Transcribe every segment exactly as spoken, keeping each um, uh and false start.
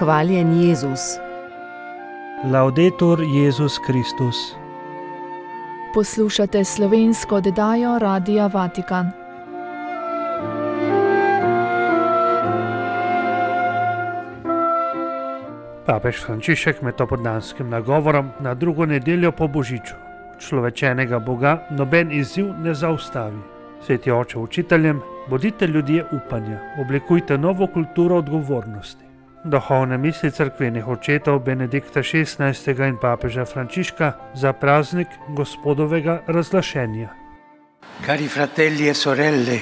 Hvaljen Jezus. Laudetur Jezus Kristus. Poslušate slovensko oddajo Radia Vatikan. Papež Frančišek med opoldanskim nagovorom na drugo nedeljo po božiču človečenega Boga noben izziv ne zaustavi. Sveti oče učiteljem, bodite ljudje upanja, oblikujte novo kulturo odgovornosti. Duhovne misli cerkvenih očetov Benedikta šestnajstega in papeža Frančiška za praznik Gospodovega razglašenja. Cari fratelli e sorelle,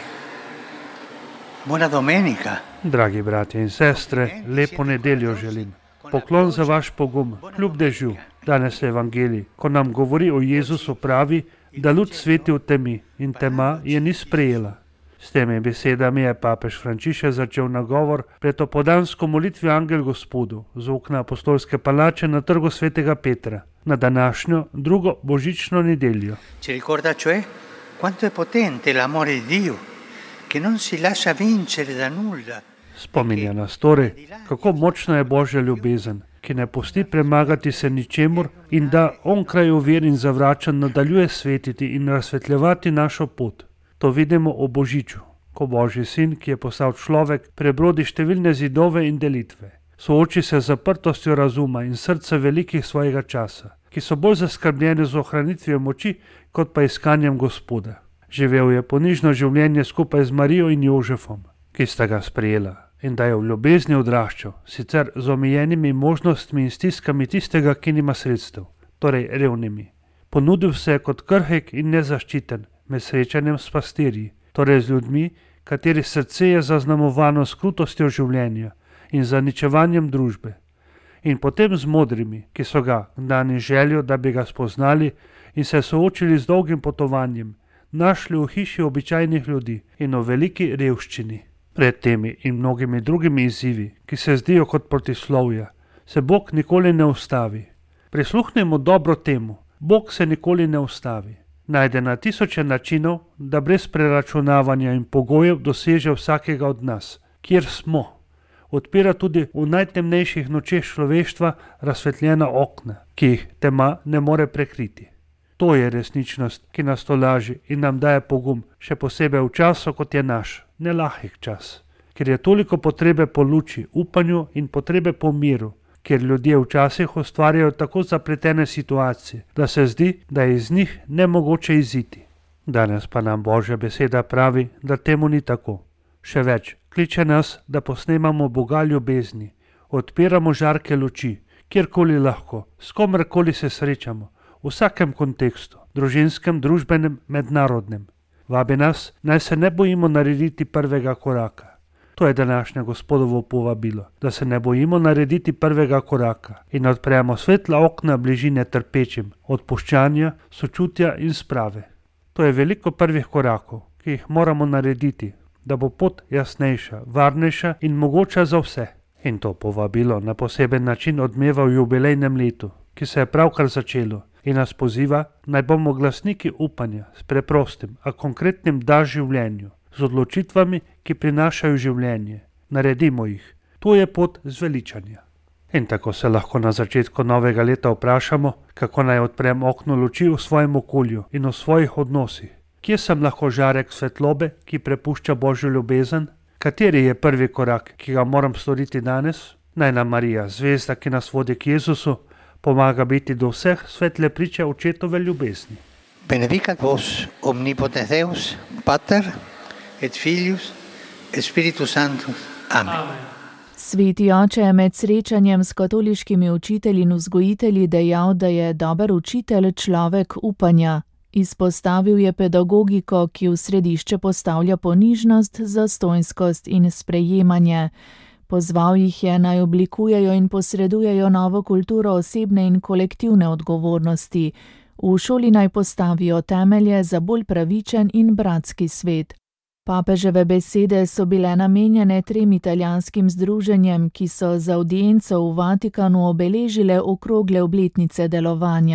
buona domenica. Dragi bratje in sestre, lepo nedeljo želim. Poklon za vaš pogum, kljub dežju. Danes evangelij, ko nam govori o Jezusu, pravi, da luč sveti v temi in tema je ni sprejela. S temi besedami je papež Frančišek začel nagovor pred opoldansko molitvijo Angel Gospodu z okna apostolske palače na trgu svetega Petra na današnjo drugo božično nedeljo. Ci ricorda cioè quanto è potente l'amore di Dio, che non si lascia vincere da nulla. Spominja nas torej, kako močna je Božja ljubezen, ki ne pusti premagati se ničemur in da onkraj ovir in zavračanj nadaljuje svetiti in razsvetljevati našo pot. To vidimo o božiču, ko Božji sin, ki je postal človek, prebrodi številne zidove in delitve. Sooči se z zaprtostjo razuma in srca velikih svojega časa, ki so bolj zaskrbljeni z ohranitvijo moči, kot pa iskanjem Gospoda. Živel je ponižno življenje skupaj z Marijo in Jožefom, ki sta ga sprejela, in da je v ljubezni odraščal, sicer z omejenimi možnostmi in stiskami tistega, ki nima sredstev, torej revnimi. Ponudil se je kot krhek in nezaščiten med srečanjem s pastirji, torej z ljudmi, kateri srce je zaznamovano s krutostjo življenja in zaničevanjem družbe. In potem z modrimi, ki so ga dani željo, da bi ga spoznali in se soočili z dolgim potovanjem, našli v hiši običajnih ljudi in v veliki revščini. Pred temi in mnogimi drugimi izzivi, ki se zdijo kot protislovja, se Bog nikoli ne ustavi. Prisluhnemo dobro temu, Bog se nikoli ne ustavi. Najde na tisoče načinov, da brez preračunavanja in pogojev doseže vsakega od nas, kjer smo. Odpira tudi v najtemnejših nočeh človeštva razsvetljena okna, ki jih tema ne more prekriti. To je resničnost, ki nas tolaži in nam daje pogum, še posebej v času, kot je naš, nelahek čas, ker je toliko potrebe po luči, upanju in potrebe po miru, ker ljudje včasih ustvarjajo tako zapletene situacije, da se zdi, da je iz njih nemogoče iziti. Danes pa nam Božja beseda pravi, da temu ni tako. Še več, kliče nas, da posnemamo Boga ljubezni, odpiramo žarke luči, kjerkoli lahko, s komerkoli se srečamo, v vsakem kontekstu, družinskem, družbenem, mednarodnem. Vabi nas, naj se ne bojimo narediti prvega koraka. To je današnje Gospodovo povabilo, da se ne bojimo narediti prvega koraka in odpremo svetla okna bližine trpečim, odpuščanja, sočutja in sprave. To je veliko prvih korakov, ki jih moramo narediti, da bo pot jasnejša, varnejša in mogoča za vse. In to povabilo na poseben način odmeva v jubilejnem letu, ki se je pravkar začelo, in nas poziva, naj bomo glasniki upanja s preprostim, a konkretnim da življenju, z odločitvami, ki prinašajo življenje. Naredimo jih. To je pot zveličanja. In tako se lahko na začetku novega leta vprašamo, kako naj odprem okno luči v svojem okolju in v svojih odnosih. Kje sem lahko žarek svetlobe, ki prepušča Božjo ljubezen? Kateri je prvi korak, ki ga moram storiti danes? Naj nam Marija, zvezda, ki nas vodi k Jezusu, pomaga biti do vseh svetle priče očetove ljubezni. Benedicat vos omnipotens Deus, Pater et Filius et Spiritus Sanctus. Amen. Amen. Sveti oče je med srečanjem s katoliškimi učitelji in vzgojitelji dejal, da je dober učitelj človek upanja. Izpostavil je pedagogiko, ki v središče postavlja ponižnost, zastonjskost in sprejemanje. Pozval jih je, naj oblikujejo in posredujejo novo kulturo osebne in kolektivne odgovornosti. V šoli naj postavijo temelje za bolj pravičen in bratski svet. Papeževe besede so bile namenjene trem italijanskim združenjem, ki so z avdienco v Vatikanu obeležile okrogle obletnice delovanja.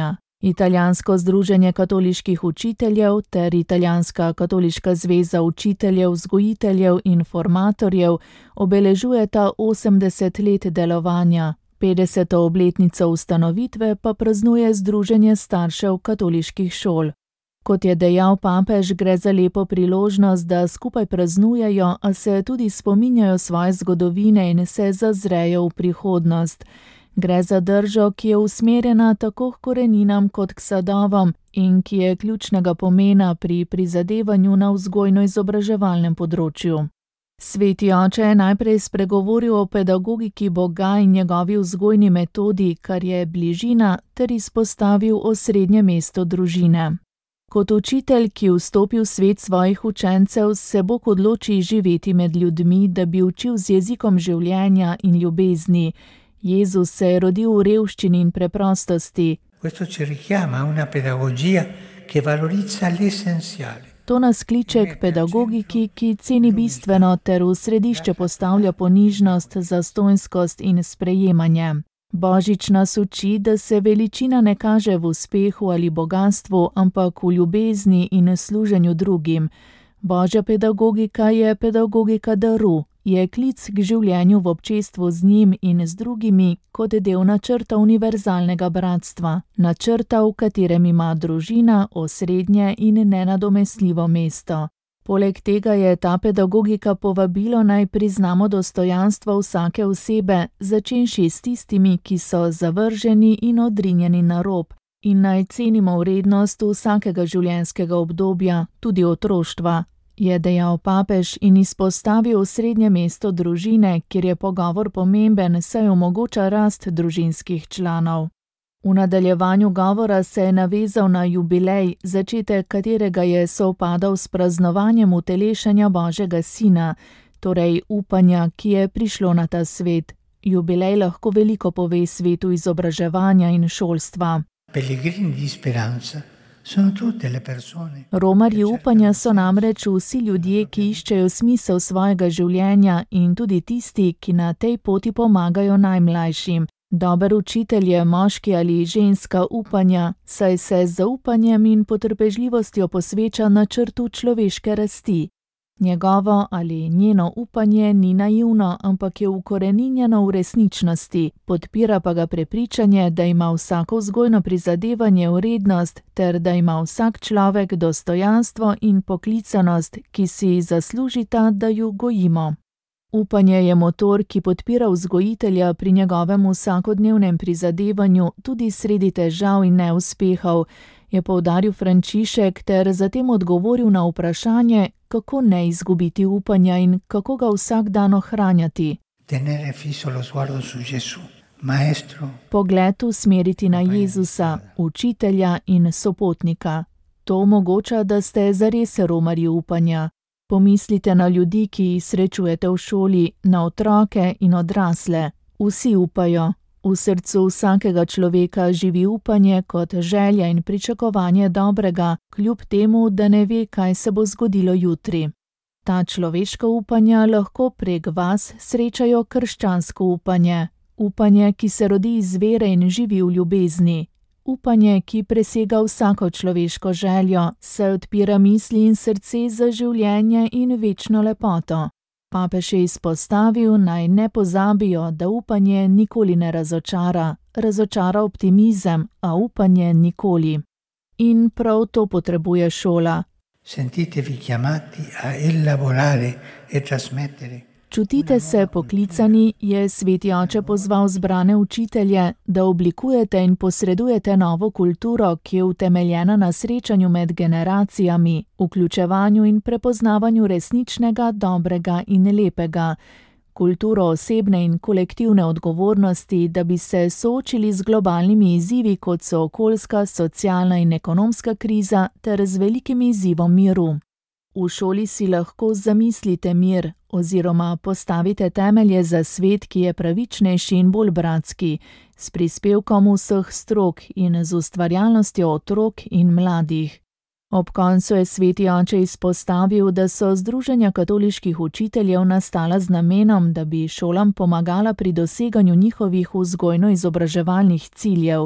Italijansko združenje katoliških učiteljev ter Italijanska katoliška zveza učiteljev, vzgojiteljev in formatorjev obeležujeta osemdeset let delovanja, petdeseto obletnico ustanovitve pa praznuje Združenje staršev katoliških šol. Kot je dejal papež, gre za lepo priložnost, da skupaj praznujejo, a se tudi spominjajo svoje zgodovine in se zazrejo v prihodnost. Gre za držo, ki je usmerjena tako k koreninam kot k sadovom in ki je ključnega pomena pri prizadevanju na vzgojno-izobraževalnem področju. Sveti oče je najprej spregovoril o pedagogiki Boga in njegovi vzgojni metodi, kar je bližina, ter izpostavil osrednje mesto družine. Kot učitelj, ki vstopi v svet svojih učencev, se Bog odloči živeti med ljudmi, da bi učil z jezikom življenja in ljubezni. Jezus se je rodil v revščini in preprostosti. Questo ci richiama a una pedagogia che valorizza l'essenziale. To nas kliče k pedagogiki, ki ceni bistveno ter v središče postavlja ponižnost, zastonjskost in sprejemanje. Božič nas uči, da se veličina ne kaže v uspehu ali bogastvu, ampak v ljubezni in služenju drugim. Božja pedagogika je pedagogika daru, je klic k življenju v občestvu z njim in z drugimi kot del načrta univerzalnega bratstva, načrta, v katerem ima družina osrednje in nenadomestljivo mesto. Poleg tega je ta pedagogika povabilo naj priznamo dostojanstvo vsake osebe, začenši s tistimi, ki so zavrženi in odrinjeni na rob, in naj cenimo vrednost vsakega življenjskega obdobja, tudi otroštva, je dejal papež in izpostavil srednje mesto družine, kjer je pogovor pomemben, saj omogoča rast družinskih članov. V nadaljevanju govora se je navezal na jubilej, začetek katerega je sovpadal s praznovanjem utelešanja Božjega Sina, torej upanja, ki je prišlo na ta svet. Jubilej lahko veliko pove svetu izobraževanja in šolstva. Pellegrini di speranza sono tutte le persone. Romarji upanja so namreč vsi ljudje, ki iščejo smisel svojega življenja in tudi tisti, ki na tej poti pomagajo najmlajšim. Dober učitelj je moški ali ženska upanja, saj se z zaupanjem in potrpežljivostjo posveča načrtu človeške rasti. Njegovo ali njeno upanje ni naivno, ampak je ukoreninjeno v resničnosti, podpira pa ga prepričanje, da ima vsako vzgojno prizadevanje vrednost ter da ima vsak človek dostojanstvo in poklicanost, ki si zaslužita, da ju gojimo. Upanje je motor, ki podpira vzgojitelja pri njegovem vsakodnevnem prizadevanju, tudi sredi težav in neuspehov, je poudaril Frančišek ter zatem odgovoril na vprašanje, kako ne izgubiti upanja in kako ga vsak dan ohranjati. Tenere fisso lo sguardo su Gesù, maestro. Pogled usmeriti na Jezusa, učitelja in sopotnika. To omogoča, da ste zares romarji upanja. Pomislite na ljudi, ki jih srečujete v šoli, na otroke in odrasle. Vsi upajo. V srcu vsakega človeka živi upanje kot želja in pričakovanje dobrega, kljub temu, da ne ve, kaj se bo zgodilo jutri. Ta človeška upanja lahko prek vas srečajo krščansko upanje. Upanje, ki se rodi iz vere in živi v ljubezni. Upanje, ki presega vsako človeško željo, se odpira misli in srce za življenje in večno lepoto. Papež je izpostavil, naj ne pozabijo, da upanje nikoli ne razočara, razočara optimizem, a upanje nikoli. In prav to potrebuje šola. Sentitevi chiamati a elaborare e trasmettere. Čutite se poklicani, je sveti oče pozval zbrane učitelje, da oblikujete in posredujete novo kulturo, ki je utemeljena na srečanju med generacijami, vključevanju in prepoznavanju resničnega, dobrega in lepega. Kulturo osebne in kolektivne odgovornosti, da bi se soočili z globalnimi izzivi, kot so okoljska, socialna in ekonomska kriza, ter z velikim izzivom miru. V šoli si lahko zamislite mir oziroma postavite temelje za svet, ki je pravičnejši in bolj bratski, s prispevkom vseh strok in z ustvarjalnostjo otrok in mladih. Ob koncu je sveti oče izpostavil, da so združenja katoliških učiteljev nastala z namenom, da bi šolam pomagala pri doseganju njihovih vzgojno-izobraževalnih ciljev.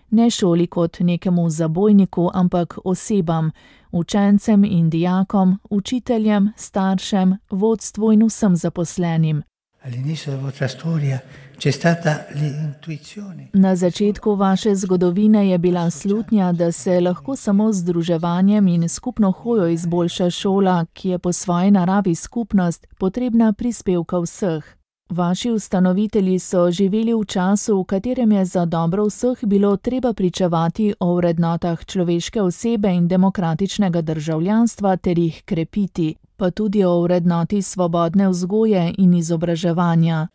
ne šoli kot nekemu zabojniku, ampak osebam, učencem in dijakom, učiteljem, staršem, vodstvu in vsem zaposlenim. Na začetku vaše zgodovine je bila slutnja, da se lahko samo z združevanjem in skupno hojo izboljša šola, ki je po svoji naravi skupnost, potrebna prispevka vseh. Vaši ustanovitelji so živeli v času, v katerem je za dobro vseh bilo treba pričevati o vrednotah človeške osebe in demokratičnega državljanstva ter jih krepiti, pa tudi o vrednoti svobodne vzgoje in izobraževanja.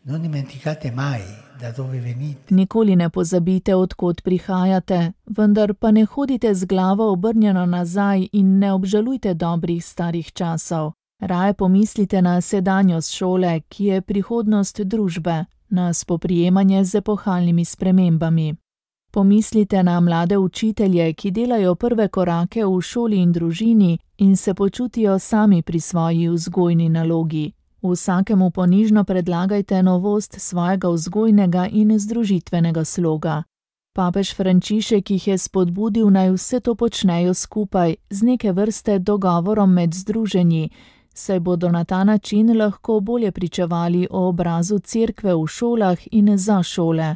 Nikoli ne pozabite, od kod prihajate, vendar pa ne hodite z glavo obrnjeno nazaj in ne obžalujte dobrih starih časov. Raje pomislite na sedanjost šole, ki je prihodnost družbe, na spoprijemanje z epohalnimi spremembami. Pomislite na mlade učitelje, ki delajo prve korake v šoli in družini in se počutijo sami pri svoji vzgojni nalogi. Vsakemu ponižno predlagajte novost svojega vzgojnega in združitvenega sloga. Papež Frančišek jih je spodbudil, naj vse to počnejo skupaj, z neke vrste dogovorom med združenji, saj bodo na ta način lahko bolje pričevali o obrazu cerkve v šolah in za šole.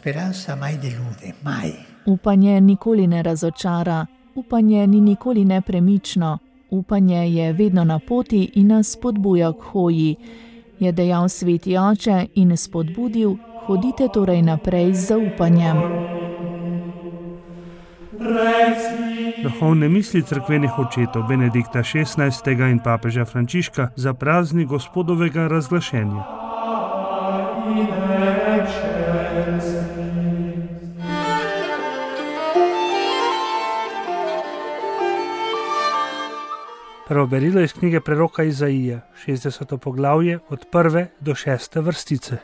Upanje nikoli ne razočara, upanje ni nikoli nepremično, upanje je vedno na poti in nas spodbuja k hoji, je dejal sveti oče in spodbudil: hodite torej naprej z zaupanjem. Duhovne misli cerkvenih očetov Benedikta šestnajstega in papeža Frančiška za praznik Gospodovega razglašenja. Prvo berilo iz knjige preroka Izaije, šestdeseto poglavje, od prve do šeste vrstice.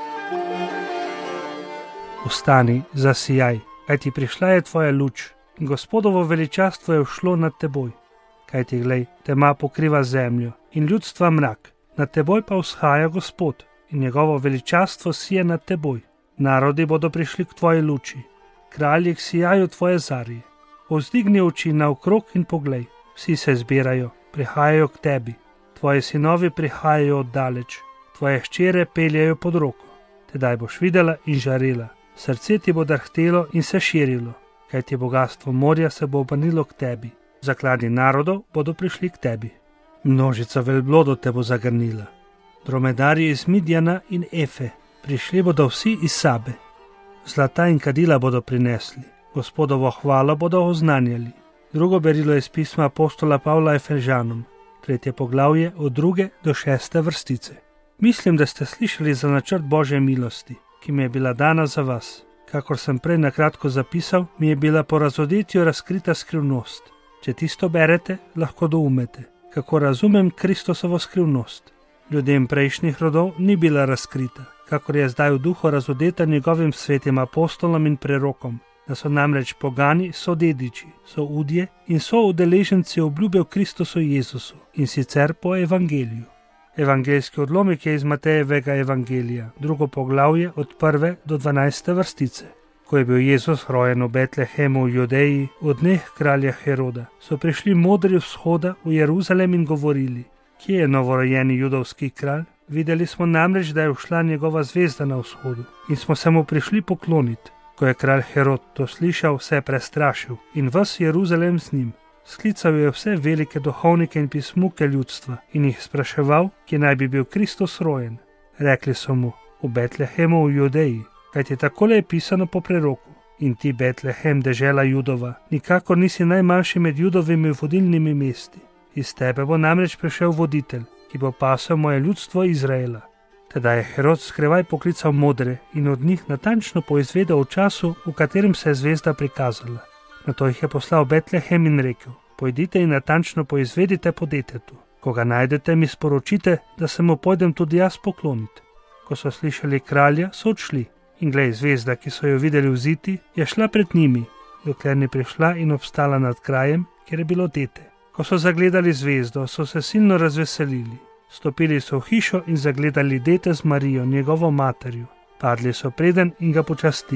Vstani, zasijaj, kajti prišla je tvoja luč, in Gospodovo veličastvo je všlo nad teboj. Kajti glej, tema pokriva zemljo in ljudstva mrak, nad teboj pa vzhaja Gospod in njegovo veličastvo sije nad teboj. Narodi bodo prišli k tvoji luči, kralji k sijaju tvoje zarje. Povzdigni oči naokrog in poglej, vsi se zbirajo, prihajajo k tebi. Tvoji sinovi prihajajo oddaleč, tvoje hčere peljajo pod roko. Tedaj boš videla in žarela, srce ti bo drhtelo in se širilo, kajti bogastvo morja se bo obrnilo k tebi. Zakladi narodov bodo prišli k tebi. Množica velblodov te bo zagrnila. Dromedarji iz Midjana in Efe, prišli bodo vsi iz Sabe. Zlata in kadila bodo prinesli, Gospodovo hvalo bodo oznanjali. Drugo berilo je iz pisma apostola Pavla Efežanom, tretje poglavje od druge do šeste vrstice. Mislim, da ste slišali za načrt Božje milosti, ki mi je bila dana za vas. Kakor sem prej nakratko zapisal, mi je bila po razodetju razkrita skrivnost. Če tisto berete, lahko doumete, kako razumem Kristosovo skrivnost. Ljudem prejšnjih rodov ni bila razkrita, kakor je zdaj v duhu razodeta njegovim svetim apostolom in prerokom, da so namreč pogani sodediči, so udje in so udeleženci obljube v Kristusu Jezusu, in sicer po evangeliju. Evangeljski odlomek je iz Matejevega evangelija, drugo poglavje od prve do dvanajste vrstice. Ko je bil Jezus rojen v Betlehemu v Judeji, v dneh kralja Heroda, so prišli modri vzhoda v Jeruzalem in govorili: kje je novorojeni judovski kralj? Videli smo namreč, da je ušla njegova zvezda na vzhodu in smo se mu prišli pokloniti. Ko je kralj Herod to slišal, se je prestrašil in ves Jeruzalem z njim. Sklical je vse velike duhovnike in pismuke ljudstva in jih spraševal, kje naj bi bil Kristus rojen. Rekli so mu: v Betlehemu v Judeji, kajti takole je pisano po preroku: in ti, Betlehem, dežela Judova, nikakor nisi najmanjši med Judovimi vodilnimi mesti. Iz tebe bo namreč prišel voditelj, ki bo pasel moje ljudstvo Izraela. Tedaj je Herod skrivaj poklical modre in od njih natančno poizvedel o času, v katerem se je zvezda prikazala. Nato jih je poslal v Betlehem in rekel: pojdite in natančno poizvedite po detetu. Ko ga najdete, mi sporočite, da se mu pojdem tudi jaz pokloniti. Ko so slišali kralja, so odšli. In glej, zvezda, ki so jo videli vziti, je šla pred njimi, dokler ni prišla in obstala nad krajem, kjer je bilo dete. Ko so zagledali zvezdo, so se silno razveselili. Stopili so v hišo in zagledali dete z Marijo, njegovo materjo. Padli so preden in ga počastili.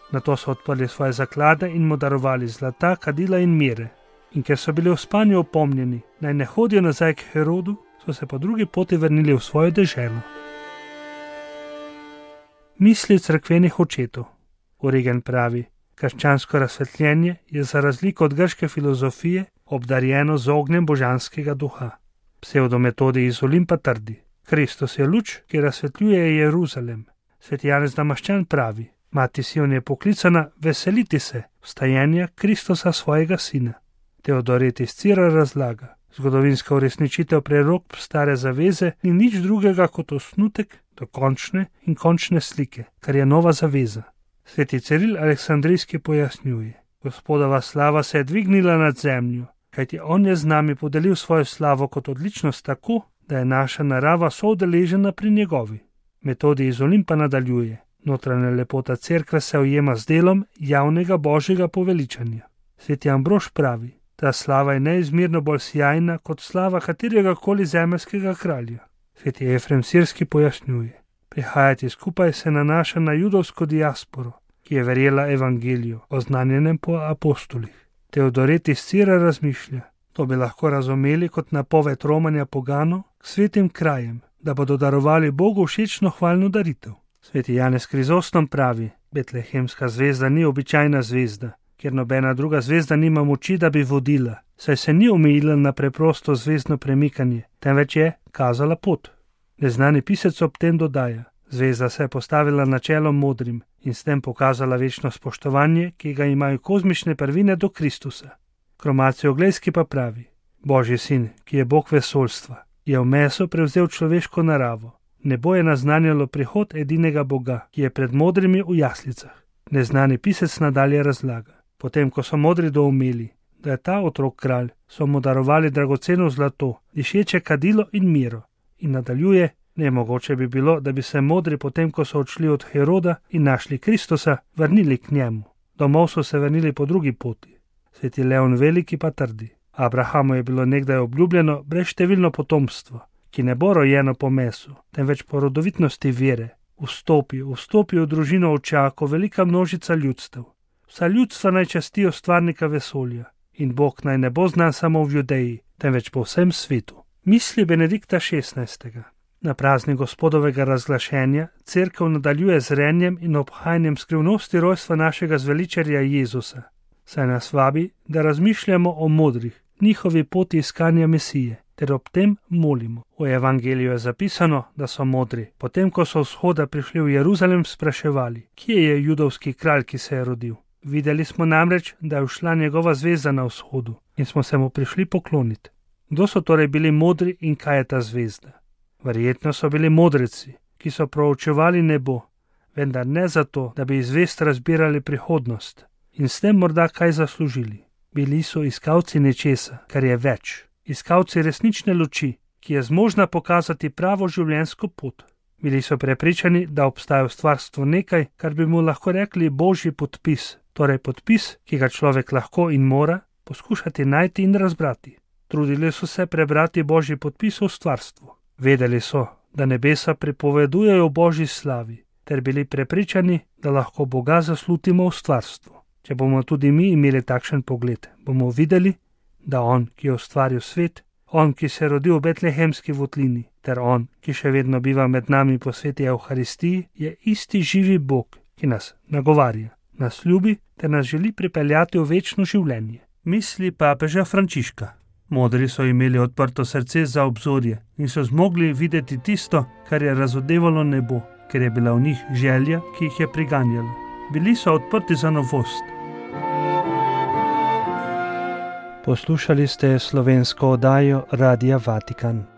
Nato so odprli svoje zaklade in mu darovali zlata, kadila in mire. In ker so bili v spanju opomnjeni, naj ne hodijo nazaj k Herodu, so se po drugi poti vrnili v svojo deželo. Misli cerkvenih očetov. Origen pravi, krščansko razsvetljenje je za razliko od grške filozofije obdarjeno z ognjem božanskega duha. Psevdometodi iz Olimpa trdi, Kristus je luč, ki razsvetljuje Jeruzalem. Sveti Janez Damaščan pravi, Mati Sion je poklicana veseliti se vstajenja Kristusa svojega sina. Teodoret iz Cira razlaga, zgodovinska uresničitev prerok stare zaveze ni nič drugega kot osnutek dokončne in končne slike, kar je nova zaveza. Sveti Ciril Aleksandrijski pojasnjuje, Gospodova slava se je dvignila nad zemljo, kajti on je z nami podelil svojo slavo kot odličnost tako, da je naša narava soudeležena pri njegovi. Metodi iz Olimpa nadaljuje, notranja lepota cerkve se ujema z delom javnega božjega poveličanja. Sveti Ambrož pravi, ta slava je neizmerno bolj sjajna kot slava katerega koli zemeljskega kralja. Sveti Efrem Sirski pojasnjuje, prihajati skupaj se nanaša na judovsko diasporo, ki je verjela evangeliju, oznanjenem po apostolih. Teodoret iz Cira razmišlja, to bi lahko razumeli kot napoved romanja poganov k svetim krajem, da bodo darovali Bogu všečno hvalno daritev. Sveti Janez Krizostom pravi, Betlehemska zvezda ni običajna zvezda, ker nobena druga zvezda nima moči, da bi vodila, saj se ni omejila na preprosto zvezdno premikanje, temveč je kazala pot. Neznani pisec ob tem dodaja, zvezda se je postavila na čelo modrim in s tem pokazala večno spoštovanje, ki ga imajo kozmične prvine do Kristusa. Kromacijo Oglejski pa pravi, Božji sin, ki je Bog vesoljstva, je v meso prevzel človeško naravo. Nebo je naznanjalo prihod edinega Boga, ki je pred modrimi v jaslicah. Neznani pisec nadalje razlaga. Potem, ko so modri doumeli, da je ta otrok kralj, so mu darovali dragoceno zlato, dišeče kadilo in miro. In nadaljuje, nemogoče bi bilo, da bi se modri potem, ko so odšli od Heroda in našli Kristusa, vrnili k njemu. Domov so se vrnili po drugi poti. Sveti Leon Veliki pa trdi, Abrahamu je bilo nekdaj obljubljeno brezštevilno potomstvo, ki ne bo rojeno po mesu, temveč po rodovitnosti vere. Vstopi, vstopi v družino očako velika množica ljudstev. Vsa ljudstva naj častijo stvarnika vesolja in Bog naj ne bo znan samo v Judeji, temveč po vsem svetu. Misli Benedikta šestnajstega. Na praznik Gospodovega razglašenja cerkev nadaljuje z renjem in obhajanjem skrivnosti rojstva našega zveličarja Jezusa, saj nas vabi, da razmišljamo o modrih, njihovi poti iskanja Mesije, ter ob tem molimo. V evangeliju je zapisano, da so modri, potem ko so vzhoda prišli v Jeruzalem, spraševali, kje je judovski kralj, ki se je rodil. Videli smo namreč, da je ušla njegova zvezda na vzhodu in smo se mu prišli pokloniti. Kdo so torej bili modri in kaj je ta zvezda? Verjetno so bili modreci, ki so proučevali nebo, vendar ne zato, da bi iz zvezd razbirali prihodnost in s tem morda kaj zaslužili. Bili so iskalci nečesa, kar je več. Iskalci resnične luči, ki je zmožna pokazati pravo življenjsko pot. Bili so prepričani, da obstaja v stvarstvu nekaj, kar bi mu lahko rekli božji podpis, torej podpis, ki ga človek lahko in mora poskušati najti in razbrati. Trudili so se prebrati božji podpis v stvarstvu. Vedeli so, da nebesa pripovedujejo o božji slavi, ter bili prepričani, da lahko Boga zaslutimo v stvarstvu. Če bomo tudi mi imeli takšen pogled, bomo videli, da on, ki je ustvaril svet, on, ki se je rodil v betlehemski votlini, ter on, ki še vedno biva med nami po sveti Evharistiji, je isti živi Bog, ki nas nagovarja, nas ljubi ter nas želi pripeljati v večno življenje. Misli papeža Frančiška. Modri so imeli odprto srce za obzorje in so zmogli videti tisto, kar je razodevalo nebo, ker je bila v njih želja, ki jih je priganjala. Bili so odprti za novost. Poslušali ste slovensko oddajo Radia Vatikan.